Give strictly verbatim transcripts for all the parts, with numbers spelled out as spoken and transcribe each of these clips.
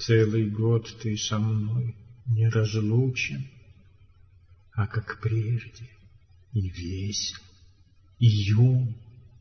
Целый год ты со мной не разлучен, а как прежде и весел, и юн.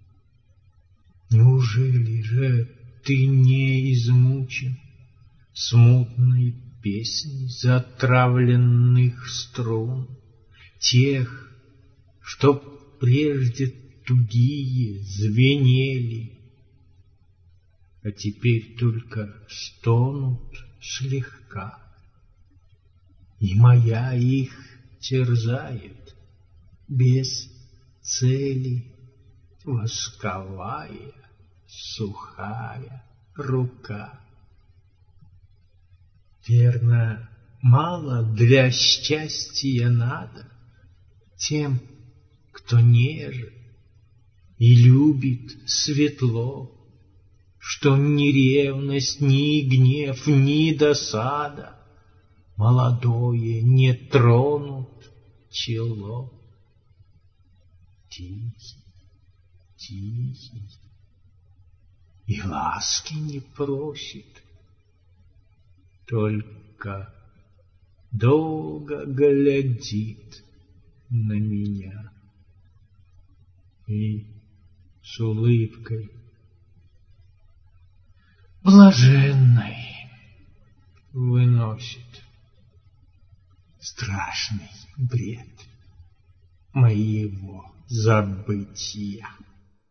Неужели же ты не измучен смутной песней затравленных струн, тех, что прежде тугие звенели, а теперь только стонут слегка, и моя их терзает без цели восковая сухая рука. Верно, мало для счастья надо тем, кто нежен и любит светло, что ни ревность, ни гнев, ни досада молодое не тронут чело. Тихий, тихий, и ласки не просит, только долго глядит на меня и с улыбкой блаженной выносит страшный бред моего забытия.